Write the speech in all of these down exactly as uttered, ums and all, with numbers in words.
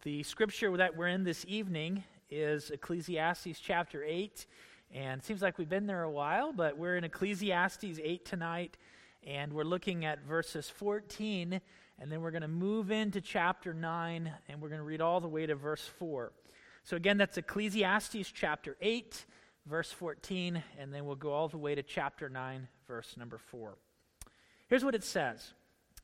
The scripture that we're in this evening is Ecclesiastes chapter eight, and it seems like we've been there a while, but we're in Ecclesiastes eight tonight, and we're looking at verses fourteen, and then we're going to move into chapter nine, and we're going to read all the way to verse four. So again, that's Ecclesiastes chapter eight, verse fourteen, and then we'll go all the way to chapter nine, verse number four. Here's what it says.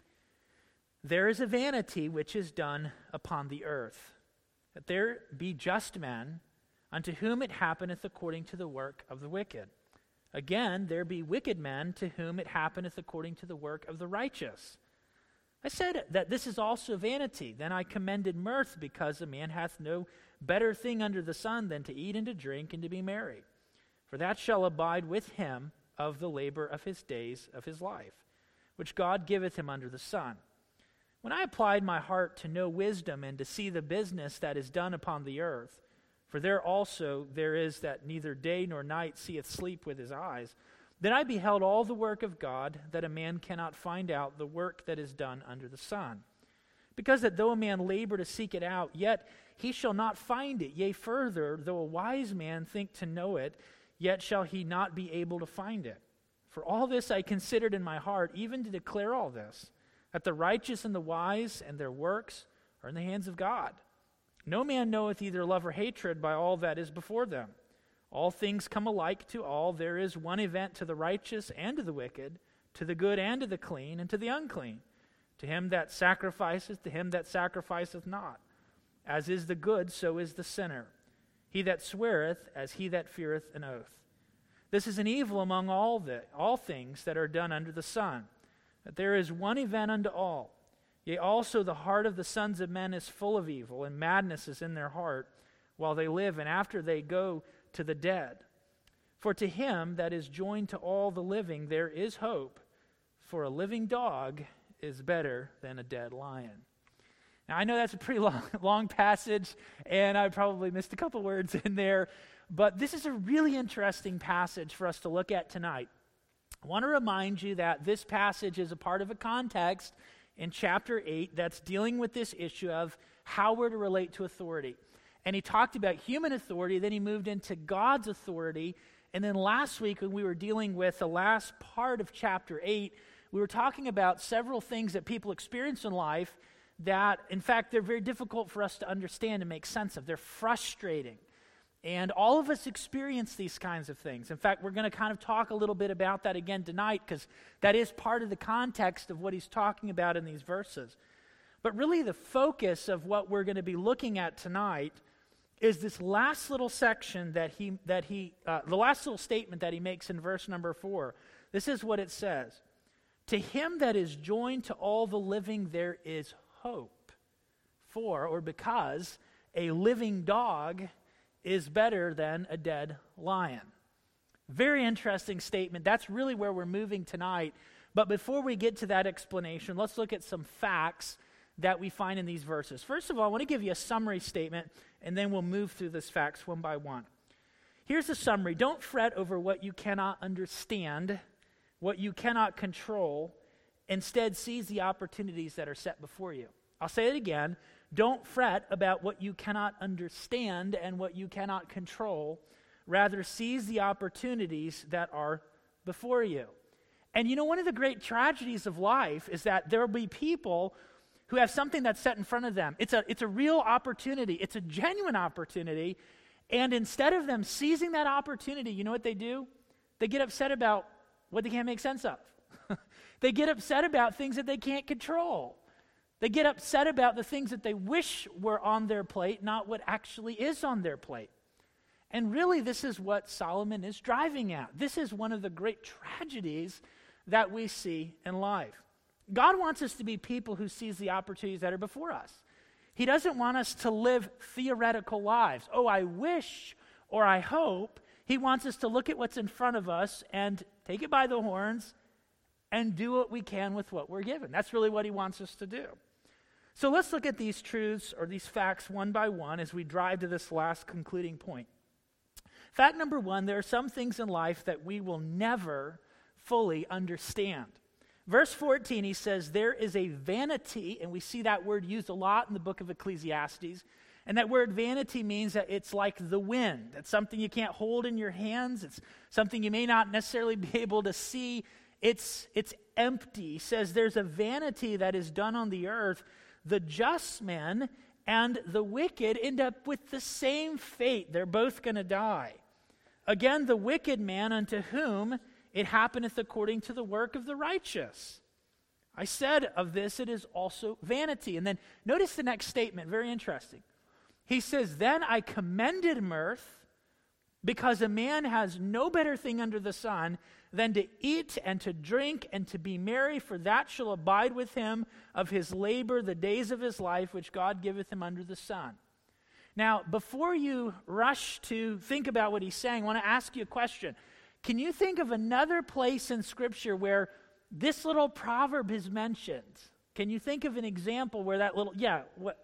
There is a vanity which is done upon the earth, that there be just men, unto whom it happeneth according to the work of the wicked. Again, there be wicked men, to whom it happeneth according to the work of the righteous. I said that this is also vanity. Then I commended mirth, because a man hath no better thing under the sun than to eat and to drink and to be merry. For that shall abide with him of the labor of his days of his life, which God giveth him under the sun. When I applied my heart to know wisdom and to see the business that is done upon the earth, for there also there is that neither day nor night seeth sleep with his eyes, then I beheld all the work of God, that a man cannot find out the work that is done under the sun. Because that though a man labor to seek it out, yet he shall not find it. Yea, further, though a wise man think to know it, yet shall he not be able to find it. For all this I considered in my heart, even to declare all this, that the righteous and the wise and their works are in the hands of God. No man knoweth either love or hatred by all that is before them. All things come alike to all. There is one event to the righteous and to the wicked, to the good and to the clean, and to the unclean. To him that sacrificeth, to him that sacrificeth not. As is the good, so is the sinner. He that sweareth, as he that feareth an oath. This is an evil among all, the, all things that are done under the sun, that there is one event unto all. Yea, also the heart of the sons of men is full of evil, and madness is in their heart, while they live, and after they go to the dead. For to him that is joined to all the living there is hope, for a living dog is better than a dead lion. Now, I know that's a pretty long, long passage, and I probably missed a couple words in there, but this is a really interesting passage for us to look at tonight. I want to remind you that this passage is a part of a context in chapter eight that's dealing with this issue of how we're to relate to authority. And he talked about human authority, then he moved into God's authority, and then last week when we were dealing with the last part of chapter eight, we were talking about several things that people experience in life that, in fact, they're very difficult for us to understand and make sense of. They're frustrating. And all of us experience these kinds of things. In fact, we're going to kind of talk a little bit about that again tonight, because that is part of the context of what he's talking about in these verses. But really the focus of what we're going to be looking at tonight is this last little section that he, that he, uh, the last little statement that he makes in verse number four. This is what it says. To him that is joined to all the living there is hope. For, or because, a living dog is better than a dead lion. Very interesting statement. That's really where we're moving tonight. But before we get to that explanation, let's look at some facts that we find in these verses. First of all, I want to give you a summary statement, and then we'll move through these facts one by one. Here's the summary. Don't fret over what you cannot understand, what you cannot control. Instead, seize the opportunities that are set before you. I'll say it again. Don't fret about what you cannot understand and what you cannot control. Rather, seize the opportunities that are before you. And you know, one of the great tragedies of life is that there will be people who have something that's set in front of them. It's a, it's a real opportunity. It's a genuine opportunity. And instead of them seizing that opportunity, you know what they do? They get upset about what they can't make sense of. They get upset about things that they can't control. They get upset about the things that they wish were on their plate, not what actually is on their plate. And really, this is what Solomon is driving at. This is one of the great tragedies that we see in life. God wants us to be people who seize the opportunities that are before us. He doesn't want us to live theoretical lives. Oh, I wish or I hope. He wants us to look at what's in front of us and take it by the horns and do what we can with what we're given. That's really what he wants us to do. So let's look at these truths or these facts one by one as we drive to this last concluding point. Fact number one, there are some things in life that we will never fully understand. Verse fourteen, he says, there is a vanity, and we see that word used a lot in the book of Ecclesiastes. And that word vanity means that it's like the wind. It's something you can't hold in your hands. It's something you may not necessarily be able to see. It's, it's empty. He says there's a vanity that is done on the earth. The just men and the wicked end up with the same fate. They're both going to die. Again, the wicked man unto whom it happeneth according to the work of the righteous. I said of this, it is also vanity. And then notice the next statement, very interesting. He says, then I commended mirth, because a man has no better thing under the sun than to eat and to drink and to be merry, for that shall abide with him of his labor the days of his life, which God giveth him under the sun. Now, before you rush to think about what he's saying, I want to ask you a question. Can you think of another place in Scripture where this little proverb is mentioned? Can you think of an example where that little, yeah, what?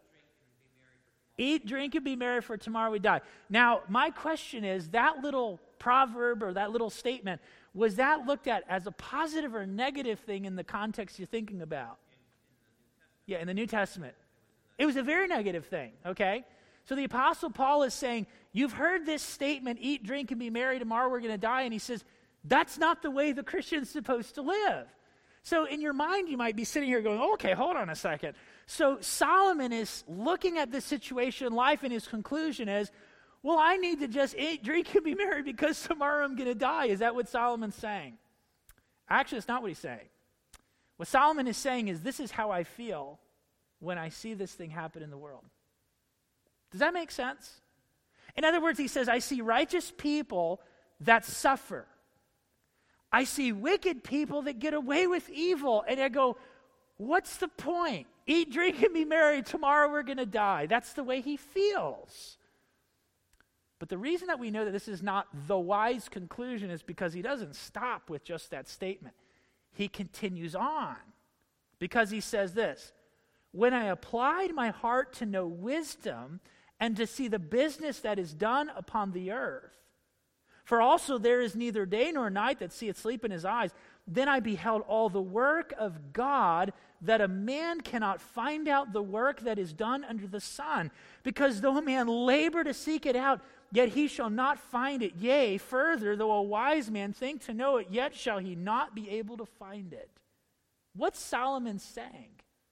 Eat, drink, and be merry, for tomorrow we die. Now, my question is, that little proverb or that little statement, was that looked at as a positive or negative thing in the context you're thinking about? Yeah, in the New Testament. It was a very negative thing, okay? So the Apostle Paul is saying, you've heard this statement, eat, drink, and be merry, tomorrow we're going to die. And he says, that's not the way the Christian's supposed to live. So in your mind, you might be sitting here going, okay, hold on a second. So Solomon is looking at this situation in life, and his conclusion is, well, I need to just eat, drink, and be merry because tomorrow I'm going to die. Is that what Solomon's saying? Actually, it's not what he's saying. What Solomon is saying is, this is how I feel when I see this thing happen in the world. Does that make sense? In other words, he says, I see righteous people that suffer. I see wicked people that get away with evil, and I go, what's the point? Eat, drink, and be merry. Tomorrow we're going to die. That's the way he feels. But the reason that we know that this is not the wise conclusion is because he doesn't stop with just that statement. He continues on because he says this, when I applied my heart to know wisdom and to see the business that is done upon the earth, for also there is neither day nor night that seeth sleep in his eyes. Then I beheld all the work of God, that a man cannot find out the work that is done under the sun. Because though a man labor to seek it out, yet he shall not find it. Yea, further, though a wise man think to know it, yet shall he not be able to find it. What's Solomon saying?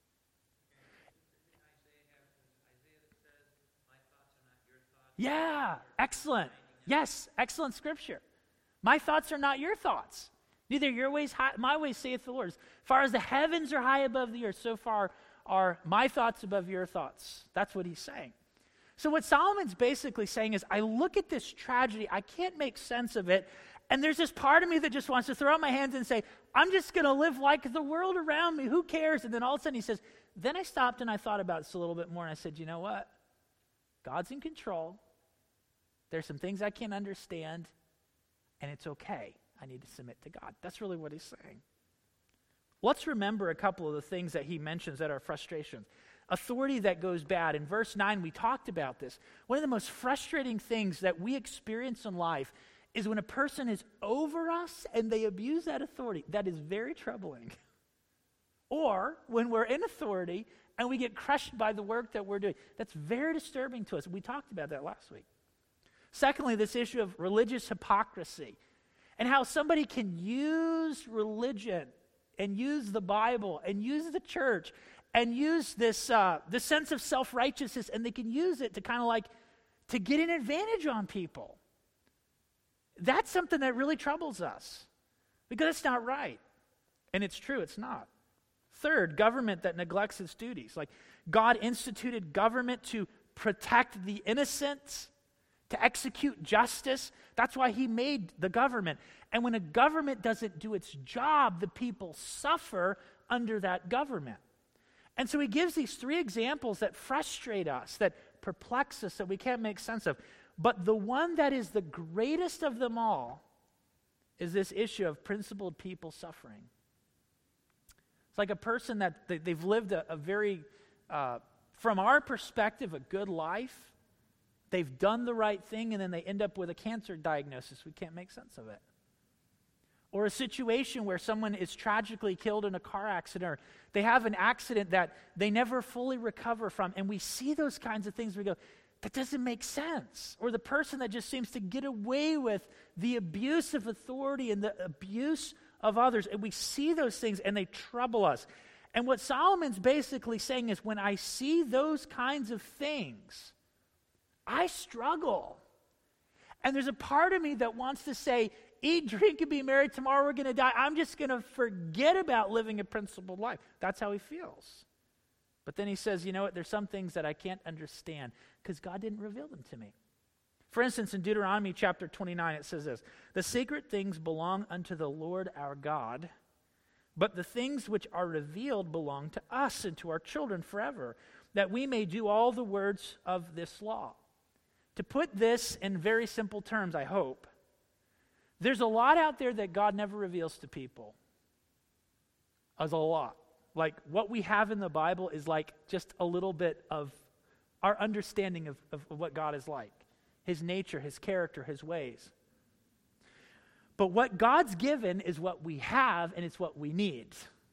Yeah, excellent. Yes, excellent scripture. My thoughts are not your thoughts. Neither your ways, high, my ways, saith the Lord. As far as the heavens are high above the earth, so far are my thoughts above your thoughts. That's what he's saying. So what Solomon's basically saying is, I look at this tragedy, I can't make sense of it, and there's this part of me that just wants to throw out my hands and say, I'm just going to live like the world around me, who cares? And then all of a sudden he says, then I stopped and I thought about this a little bit more, and I said, you know what? God's in control. There's some things I can't understand, and it's okay. I need to submit to God. That's really what he's saying. Let's remember a couple of the things that he mentions that are frustrations. Authority that goes bad. In verse nine, we talked about this. One of the most frustrating things that we experience in life is when a person is over us and they abuse that authority. That is very troubling. Or when we're in authority and we get crushed by the work that we're doing. That's very disturbing to us. We talked about that last week. Secondly, this issue of religious hypocrisy and how somebody can use religion and use the Bible and use the church and use this uh, this sense of self-righteousness, and they can use it to kind of like to get an advantage on people. That's something that really troubles us because it's not right. And it's true, it's not. Third, government that neglects its duties. Like God instituted government to protect the innocent, to execute justice. That's why he made the government. And when a government doesn't do its job, the people suffer under that government. And so he gives these three examples that frustrate us, that perplex us, that we can't make sense of. But the one that is the greatest of them all is this issue of principled people suffering. It's like a person that they, they've lived a, a very, uh, from our perspective, a good life. They've done the right thing, and then they end up with a cancer diagnosis. We can't make sense of it. or a situation where someone is tragically killed in a car accident, or they have an accident that they never fully recover from, and we see those kinds of things, we go, that doesn't make sense. Or the person that just seems to get away with the abuse of authority and the abuse of others, and we see those things and they trouble us. And what Solomon's basically saying is, when I see those kinds of things, I struggle. And there's a part of me that wants to say, eat, drink, and be merry, tomorrow we're going to die. I'm just going to forget about living a principled life. That's how he feels. But then he says, you know what, there's some things that I can't understand because God didn't reveal them to me. For instance, in Deuteronomy chapter twenty-nine, it says this, the secret things belong unto the Lord our God, but the things which are revealed belong to us and to our children forever, that we may do all the words of this law. To put this in very simple terms, I hope, there's a lot out there that God never reveals to people. There's a lot. Like what we have in the Bible is like just a little bit of our understanding of, of, of what God is like. His nature, his character, his ways. But what God's given is what we have, and it's what we need.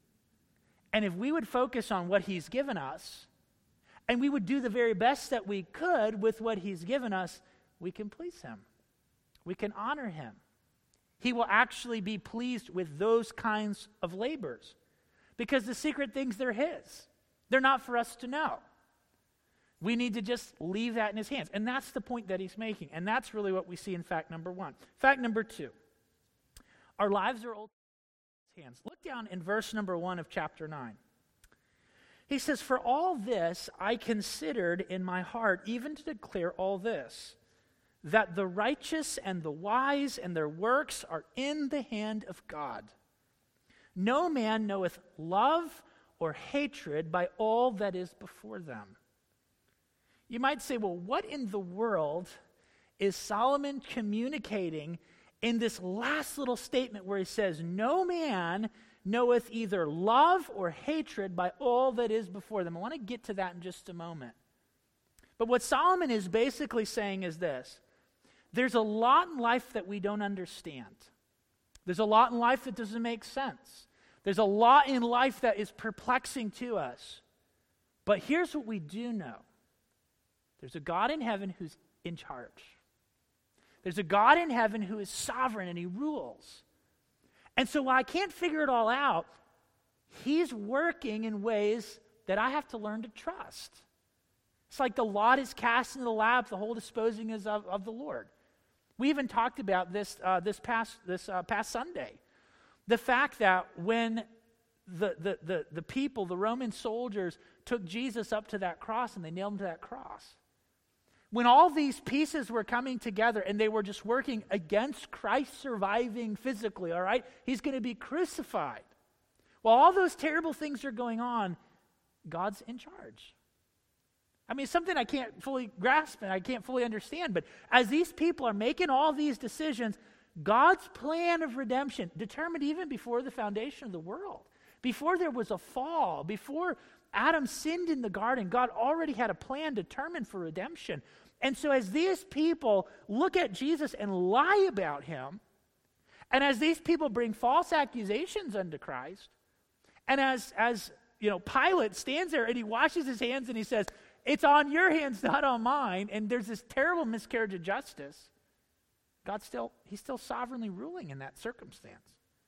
And if we would focus on what he's given us, and we would do the very best that we could with what he's given us, we can please him. We can honor him. He will actually be pleased with those kinds of labors. Because the secret things, they're his. They're not for us to know. We need to just leave that in his hands. And that's the point that he's making. And that's really what we see in fact number one. Fact number two. Our lives are ultimately in his hands. Look down in verse number one of chapter nine. He says, for all this I considered in my heart, even to declare all this, that the righteous and the wise and their works are in the hand of God. No man knoweth love or hatred by all that is before them. You might say, well, what in the world is Solomon communicating in this last little statement where he says, no man knoweth either love or hatred by all that is before them? I want to get to that in just a moment. But what Solomon is basically saying is this. There's a lot in life that we don't understand. There's a lot in life that doesn't make sense. There's a lot in life that is perplexing to us. But here's what we do know. There's a God in heaven who's in charge. There's a God in heaven who is sovereign and he rules. And so while I can't figure it all out, he's working in ways that I have to learn to trust. It's like the lot is cast into the lap, the whole disposing is of, of the Lord. We even talked about this uh, this past this uh, past Sunday. The fact that when the, the, the, the people, the Roman soldiers, took Jesus up to that cross and they nailed him to that cross. When all these pieces were coming together and they were just working against Christ surviving physically, all right? He's going to be crucified. While all those terrible things are going on, God's in charge. I mean, it's something I can't fully grasp and I can't fully understand, but as these people are making all these decisions, God's plan of redemption, determined even before the foundation of the world, before there was a fall, before Adam sinned in the garden, God already had a plan determined for redemption. And so as these people look at Jesus and lie about him, and as these people bring false accusations unto Christ, and as, as you know, Pilate stands there and he washes his hands and he says, it's on your hands, not on mine, and there's this terrible miscarriage of justice, God still, he's still sovereignly ruling in that circumstance.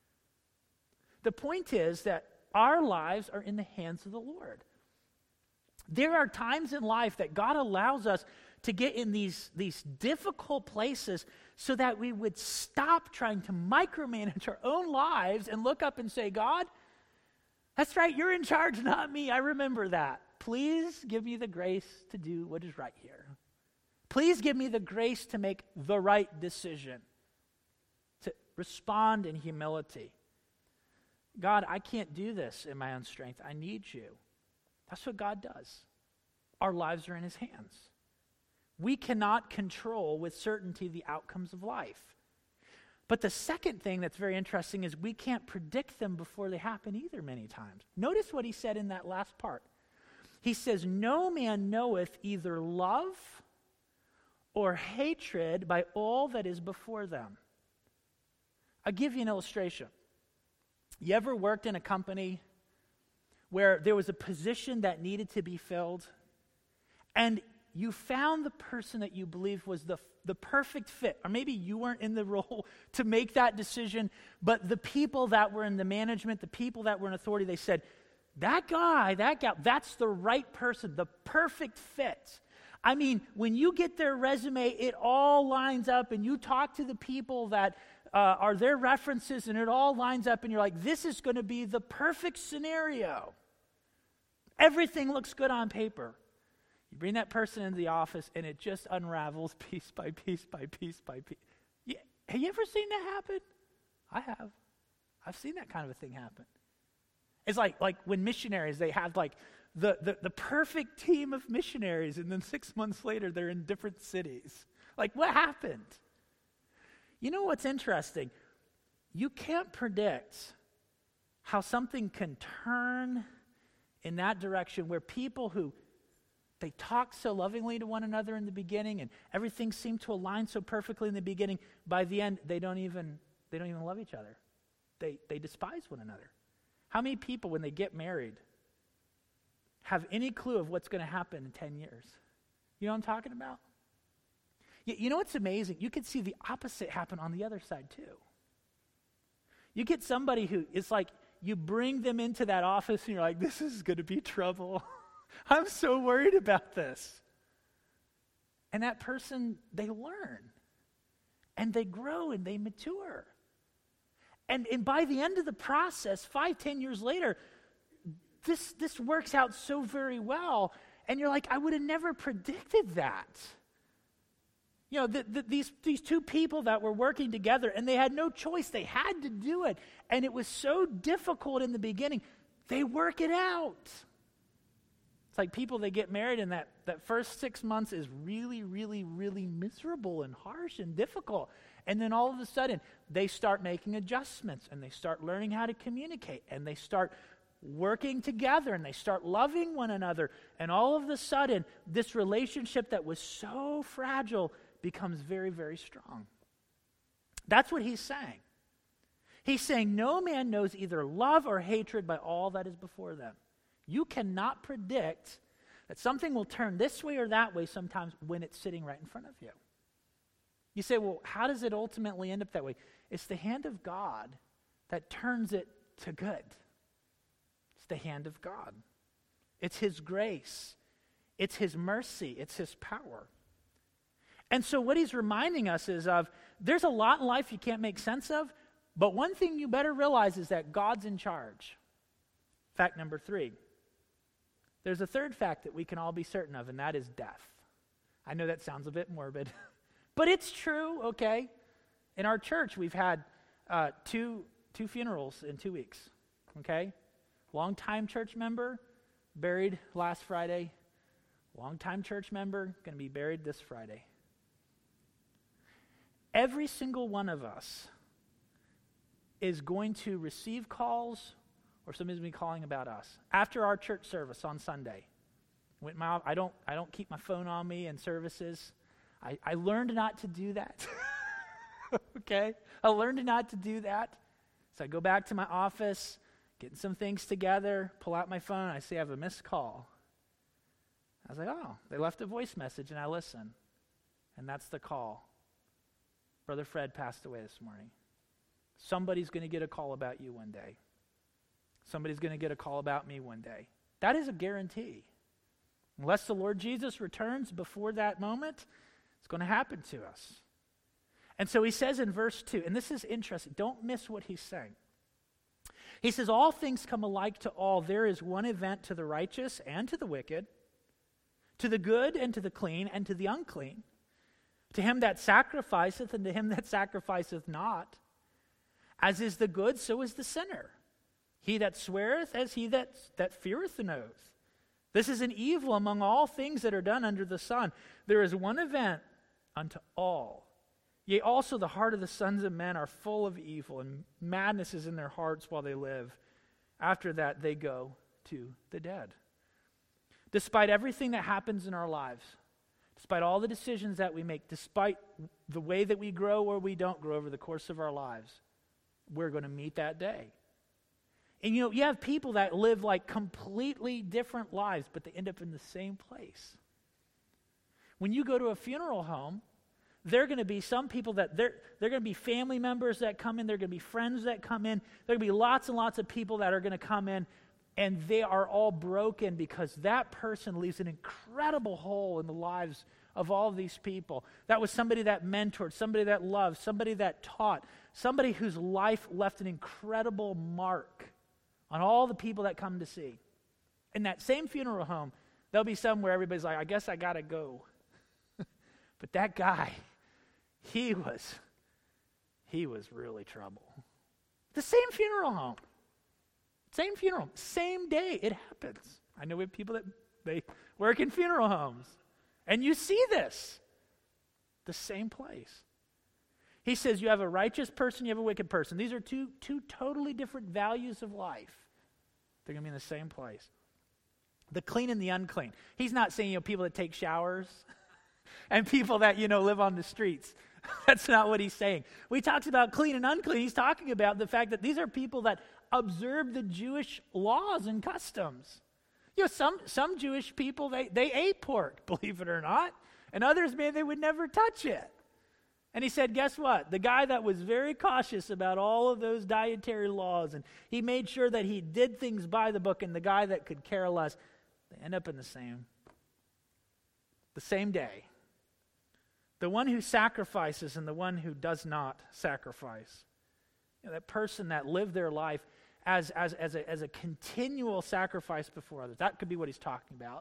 The point is that our lives are in the hands of the Lord. There are times in life that God allows us to get in these, these difficult places so that we would stop trying to micromanage our own lives and look up and say, God, that's right, you're in charge, not me. I remember that. Please give me the grace to do what is right here. Please give me the grace to make the right decision, to respond in humility. God, I can't do this in my own strength. I need you. That's what God does. Our lives are in his hands. We cannot control with certainty the outcomes of life. But the second thing that's very interesting is we can't predict them before they happen either many times. Notice what he said in that last part. He says, no man knoweth either love or hatred by all that is before them. I'll give you an illustration. You ever worked in a company where there was a position that needed to be filled, and you found the person that you believed was the, the perfect fit, or maybe you weren't in the role to make that decision, but the people that were in the management, the people that were in authority, they said, that guy, that gal, that's the right person, the perfect fit. I mean, when you get their resume, it all lines up, and you talk to the people that uh, are their references, and it all lines up, and you're like, this is going to be the perfect scenario. Everything looks good on paper. You bring that person into the office, and it just unravels piece by piece by piece by piece. Yeah, have you ever seen that happen? I have. I've seen that kind of a thing happen. It's like like when missionaries, they have like the, the, the perfect team of missionaries, and then six months later, they're in different cities. Like, what happened? You know what's interesting? You can't predict how something can turn in that direction where people who they talk so lovingly to one another in the beginning, and everything seemed to align so perfectly in the beginning. By the end, they don't even they don't even love each other. They they despise one another. How many people, when they get married, have any clue of what's going to happen in ten years? You know what I'm talking about? You, you know what's amazing? You can see the opposite happen on the other side too. You get somebody who, it's like you bring them into that office and you're like, this is going to be trouble. I'm so worried about this. And that person, they learn. And they grow and they mature. And, and by the end of the process, five, ten years later, this, this works out so very well. And you're like, I would have never predicted that. You know, the, the, these, these two people that were working together, and they had no choice. They had to do it. And it was so difficult in the beginning. They work it out. It's like people, they get married, and that, that first six months is really, really, really miserable and harsh and difficult. And then all of a sudden, they start making adjustments, and they start learning how to communicate, and they start working together, and they start loving one another. And all of a sudden, this relationship that was so fragile becomes very, very strong. That's what he's saying. He's saying no man knows either love or hatred by all that is before them. You cannot predict that something will turn this way or that way sometimes when it's sitting right in front of you. You say, well, how does it ultimately end up that way? It's the hand of God that turns it to good. It's the hand of God. It's his grace. It's his mercy. It's his power. And so what he's reminding us is of, there's a lot in life you can't make sense of, but one thing you better realize is that God's in charge. Fact number three. There's a third fact that we can all be certain of, and that is death. I know that sounds a bit morbid, but it's true, okay? In our church, we've had uh, two, two funerals in two weeks, okay? Longtime church member, buried last Friday. Longtime church member, going to be buried this Friday. Every single one of us is going to receive calls, or somebody's going to be calling about us. After our church service on Sunday, went my, I don't I don't keep my phone on me in services. I, I learned not to do that. Okay? I learned not to do that. So I go back to my office, getting some things together, pull out my phone, I see I have a missed call. I was like, oh, they left a voice message, and I listen. And that's the call. Brother Fred passed away this morning. Somebody's going to get a call about you one day. Somebody's going to get a call about me one day. That is a guarantee. Unless the Lord Jesus returns before that moment, it's going to happen to us. And so he says in verse two, and this is interesting, don't miss what he's saying. He says, all things come alike to all. There is one event to the righteous and to the wicked, to the good and to the clean and to the unclean, to him that sacrificeth and to him that sacrificeth not. As is the good, so is the sinner. He that sweareth, as he that, that feareth an oath. This is an evil among all things that are done under the sun. There is one event unto all. Yea, also the heart of the sons of men are full of evil, and madness is in their hearts while they live. After that, they go to the dead. Despite everything that happens in our lives, despite all the decisions that we make, despite the way that we grow or we don't grow over the course of our lives, we're going to meet that day. And you know, you have people that live like completely different lives, but they end up in the same place. When you go to a funeral home, there are going to be some people that they're, they're going to be family members that come in, there are going to be friends that come in, there are going to be lots and lots of people that are going to come in, and they are all broken because that person leaves an incredible hole in the lives of all of these people. That was somebody that mentored, somebody that loved, somebody that taught, somebody whose life left an incredible mark on all the people that come to see. In that same funeral home, there'll be some where everybody's like, I guess I got to go. But that guy, he was, he was really trouble. The same funeral home. Same funeral, same day. It happens. I know we have people that they work in funeral homes. And you see this. The same place. He says you have a righteous person, you have a wicked person. These are two, two totally different values of life. They're going to be in the same place. The clean and the unclean. He's not saying, you know, people that take showers and people that, you know, live on the streets. That's not what he's saying. When he talks about clean and unclean, he's talking about the fact that these are people that observe the Jewish laws and customs. You know, some, some Jewish people, they, they ate pork, believe it or not. And others, man, they would never touch it. And he said, guess what? The guy that was very cautious about all of those dietary laws, and he made sure that he did things by the book, and the guy that could care less, they end up in the same, the same day. The one who sacrifices and the one who does not sacrifice. You know, that person that lived their life as, as, as, a, as a continual sacrifice before others. That could be what he's talking about.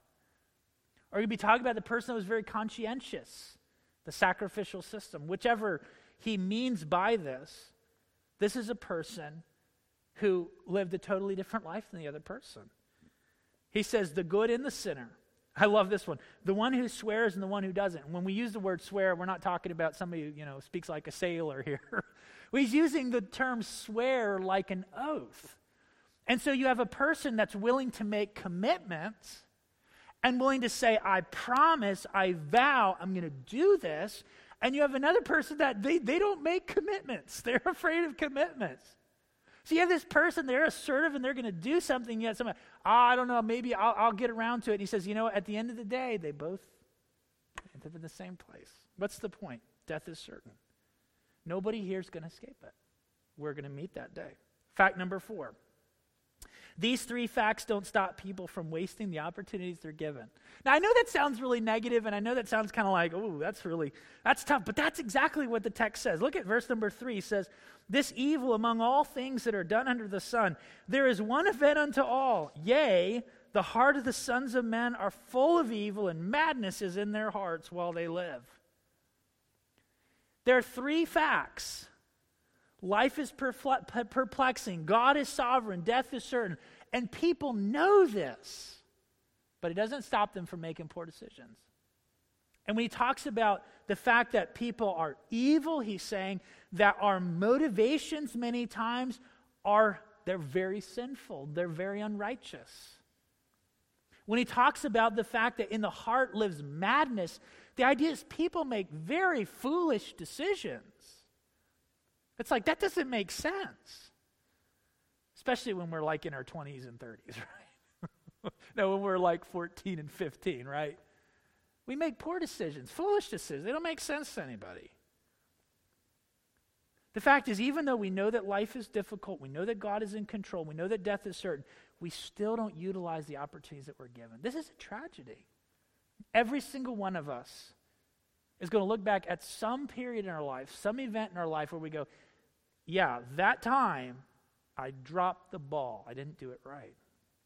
Or he could be talking about the person that was very conscientious. The sacrificial system. Whichever he means by this, this is a person who lived a totally different life than the other person. He says the good and the sinner. I love this one. The one who swears and the one who doesn't. When we use the word swear, we're not talking about somebody who, you know, speaks like a sailor here. He's using the term swear like an oath. And so you have a person that's willing to make commitments and willing to say, I promise, I vow, I'm going to do this. And you have another person that they, they don't make commitments. They're afraid of commitments. So you have this person, they're assertive and they're going to do something. Yet someone, oh, I don't know, maybe I'll, I'll get around to it. And he says, you know, at the end of the day, they both end up in the same place. What's the point? Death is certain. Nobody here is going to escape it. We're going to meet that day. Fact number four. These three facts don't stop people from wasting the opportunities they're given. Now, I know that sounds really negative, and I know that sounds kind of like, oh, that's really, that's tough, but that's exactly what the text says. Look at verse number three. It says, this evil among all things that are done under the sun, there is one event unto all. Yea, the heart of the sons of men are full of evil, and madness is in their hearts while they live. There are three facts. Life is perplexing. God is sovereign. Death is certain. And people know this. But it doesn't stop them from making poor decisions. And when he talks about the fact that people are evil, he's saying that our motivations many times are, they're very sinful. They're very unrighteous. When he talks about the fact that in the heart lives madness, the idea is people make very foolish decisions. It's like, that doesn't make sense. Especially when we're like in our twenties and thirties, right? No, when we're like fourteen and fifteen, right? We make poor decisions, foolish decisions. They don't make sense to anybody. The fact is, even though we know that life is difficult, we know that God is in control, we know that death is certain, we still don't utilize the opportunities that we're given. This is a tragedy. Every single one of us is going to look back at some period in our life, some event in our life where we go, yeah, that time I dropped the ball. I didn't do it right.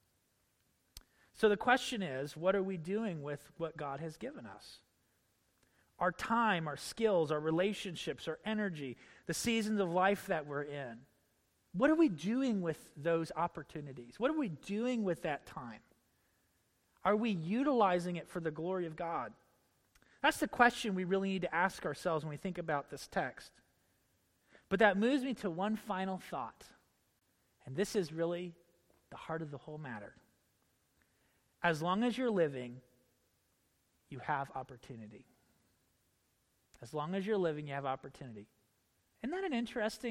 So the question is, what are we doing with what God has given us? Our time, our skills, our relationships, our energy, the seasons of life that we're in. What are we doing with those opportunities? What are we doing with that time? Are we utilizing it for the glory of God? That's the question we really need to ask ourselves when we think about this text. But that moves me to one final thought. And this is really the heart of the whole matter. As long as you're living, you have opportunity. As long as you're living, you have opportunity. Isn't that an interesting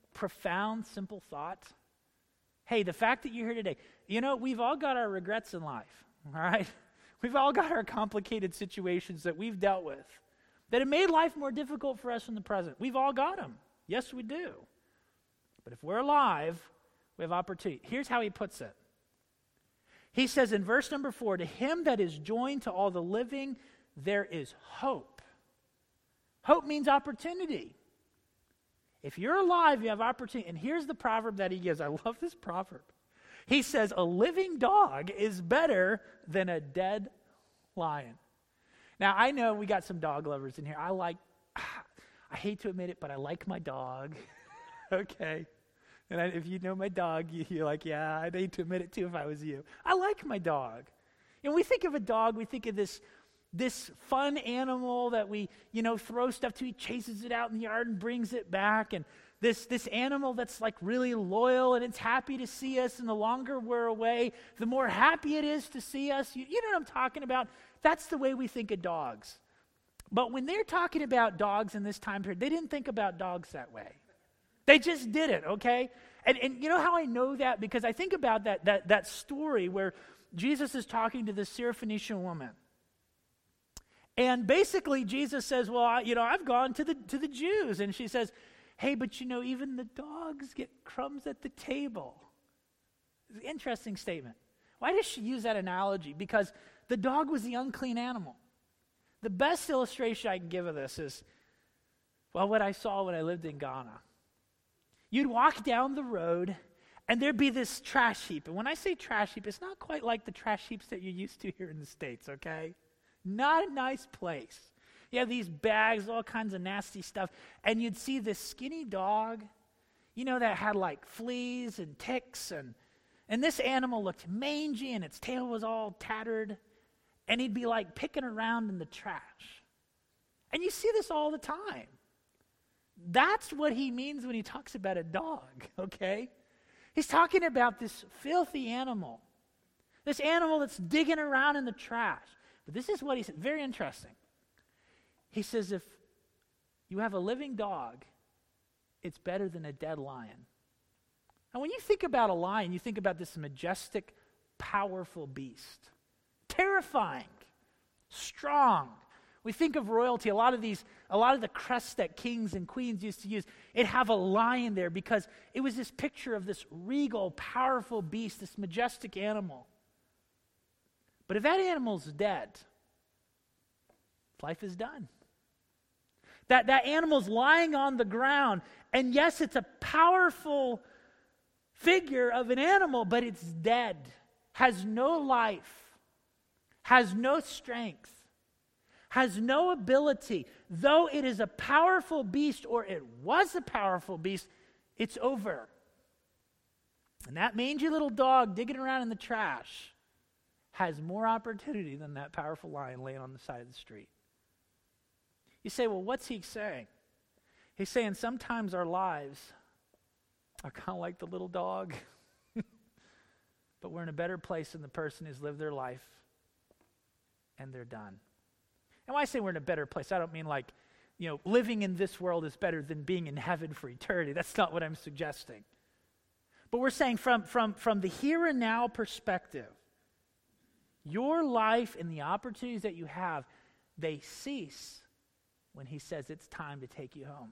profound, simple thought? Hey, the fact that you're here today, you know, we've all got our regrets in life, all right? We've all got our complicated situations that we've dealt with that have made life more difficult for us in the present. We've all got them. Yes, we do. But if we're alive, we have opportunity. Here's how he puts it. He says in verse number four, to him that is joined to all the living, there is hope. Hope means opportunity. If you're alive, you have opportunity. And here's the proverb that he gives. I love this proverb. He says, a living dog is better than a dead lion. Now, I know we got some dog lovers in here. I like, I hate to admit it, but I like my dog. Okay. And I, if you know my dog, you, you're like, yeah, I'd hate to admit it too if I was you. I like my dog. And we think of a dog, we think of this This fun animal that we, you know, throw stuff to. He chases it out in the yard and brings it back. And this, this animal that's like really loyal and it's happy to see us. And the longer we're away, the more happy it is to see us. You, you know what I'm talking about? That's the way we think of dogs. But when they're talking about dogs in this time period, they didn't think about dogs that way. They just did it, okay? And, and you know how I know that? Because I think about that, that, that story where Jesus is talking to this Syrophoenician woman. And basically, Jesus says, well, I, you know, I've gone to the to the Jews. And she says, hey, but you know, even the dogs get crumbs at the table. It's an interesting statement. Why does she use that analogy? Because the dog was the unclean animal. The best illustration I can give of this is, well, what I saw when I lived in Ghana. You'd walk down the road, and there'd be this trash heap. And when I say trash heap, it's not quite like the trash heaps that you're used to here in the States, okay? Not a nice place. You have these bags, all kinds of nasty stuff, and you'd see this skinny dog, you know, that had like fleas and ticks, and and this animal looked mangy, and its tail was all tattered, and he'd be like picking around in the trash. And you see this all the time. That's what he means when he talks about a dog, okay? He's talking about this filthy animal, this animal that's digging around in the trash. But this is what he said, very interesting. He says, if you have a living dog, it's better than a dead lion. And when you think about a lion, you think about this majestic, powerful beast. Terrifying, strong. We think of royalty, a lot of these, a lot of the crests that kings and queens used to use, it'd have a lion there because it was this picture of this regal, powerful beast, this majestic animal. But if that animal's dead, life is done. That, that animal's lying on the ground, and yes, it's a powerful figure of an animal, but it's dead, has no life, has no strength, has no ability. Though it is a powerful beast, or it was a powerful beast, it's over. And that mangy little dog digging around in the trash has more opportunity than that powerful lion laying on the side of the street. You say, well, what's he saying? He's saying sometimes our lives are kind of like the little dog, but we're in a better place than the person who's lived their life and they're done. And when I say we're in a better place, I don't mean like, you know, living in this world is better than being in heaven for eternity. That's not what I'm suggesting. But we're saying from, from, from the here and now perspective, your life and the opportunities that you have, they cease when he says it's time to take you home.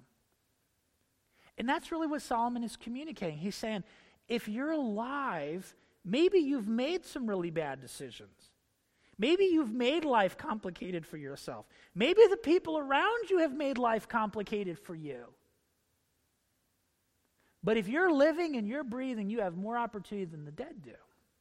And that's really what Solomon is communicating. He's saying, if you're alive, maybe you've made some really bad decisions. Maybe you've made life complicated for yourself. Maybe the people around you have made life complicated for you. But if you're living and you're breathing, you have more opportunity than the dead do.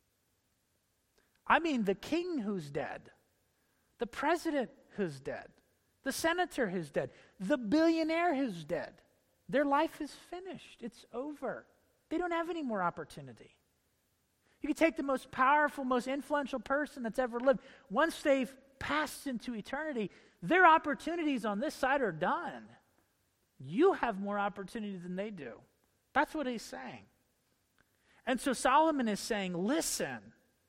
I mean, the king who's dead, the president who's dead, the senator who's dead, the billionaire who's dead. Their life is finished. It's over. They don't have any more opportunity. You can take the most powerful, most influential person that's ever lived. Once they've passed into eternity, their opportunities on this side are done. You have more opportunity than they do. That's what he's saying. And so Solomon is saying, listen,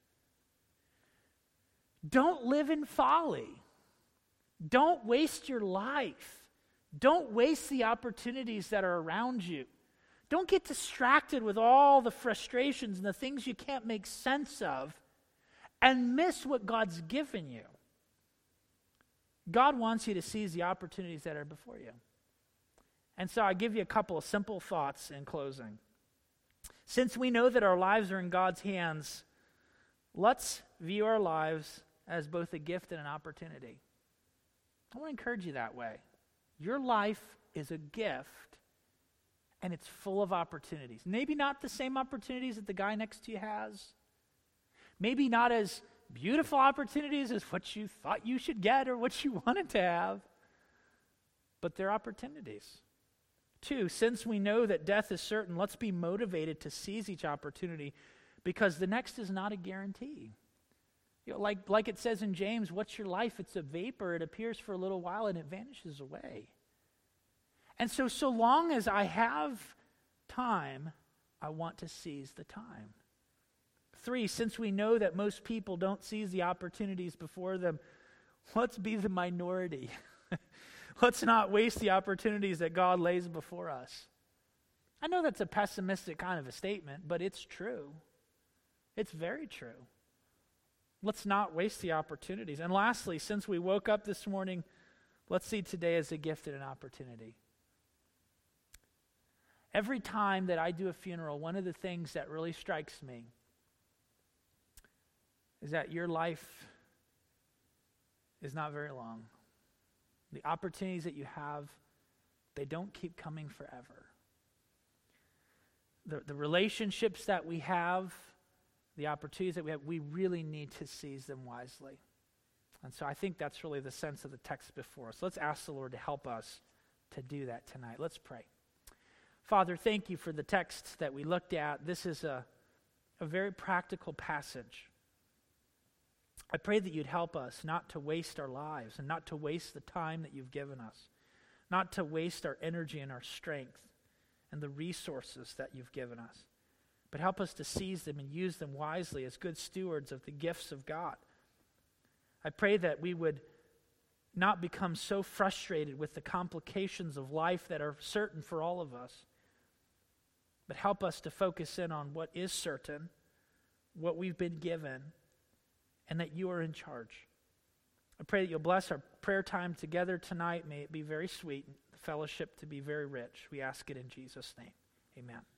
don't live in folly. Don't waste your life. Don't waste the opportunities that are around you. Don't get distracted with all the frustrations and the things you can't make sense of and miss what God's given you. God wants you to seize the opportunities that are before you. And so I give you a couple of simple thoughts in closing. Since we know that our lives are in God's hands, let's view our lives as both a gift and an opportunity. I want to encourage you that way. Your life is a gift, and it's full of opportunities. Maybe not the same opportunities that the guy next to you has. Maybe not as beautiful opportunities as what you thought you should get or what you wanted to have. But they're opportunities. Two, since we know that death is certain, let's be motivated to seize each opportunity because the next is not a guarantee. You know, like, like it says in James, what's your life? It's a vapor. It appears for a little while and it vanishes away. And so, so long as I have time, I want to seize the time. Three, since we know that most people don't seize the opportunities before them, let's be the minority. Let's not waste the opportunities that God lays before us. I know that's a pessimistic kind of a statement, but it's true. It's very true. Let's not waste the opportunities. And lastly, since we woke up this morning, let's see today as a gift and an opportunity. Every time that I do a funeral, one of the things that really strikes me is that your life is not very long. The opportunities that you have, they don't keep coming forever. The, the relationships that we have, the opportunities that we have, we really need to seize them wisely. And so I think that's really the sense of the text before us. Let's ask the Lord to help us to do that tonight. Let's pray. Father, thank you for the text that we looked at. This is a, a very practical passage. I pray that you'd help us not to waste our lives and not to waste the time that you've given us, not to waste our energy and our strength and the resources that you've given us, but help us to seize them and use them wisely as good stewards of the gifts of God. I pray that we would not become so frustrated with the complications of life that are certain for all of us, but help us to focus in on what is certain, what we've been given, and that you are in charge. I pray that you'll bless our prayer time together tonight. May it be very sweet, the fellowship to be very rich. We ask it in Jesus' name. Amen.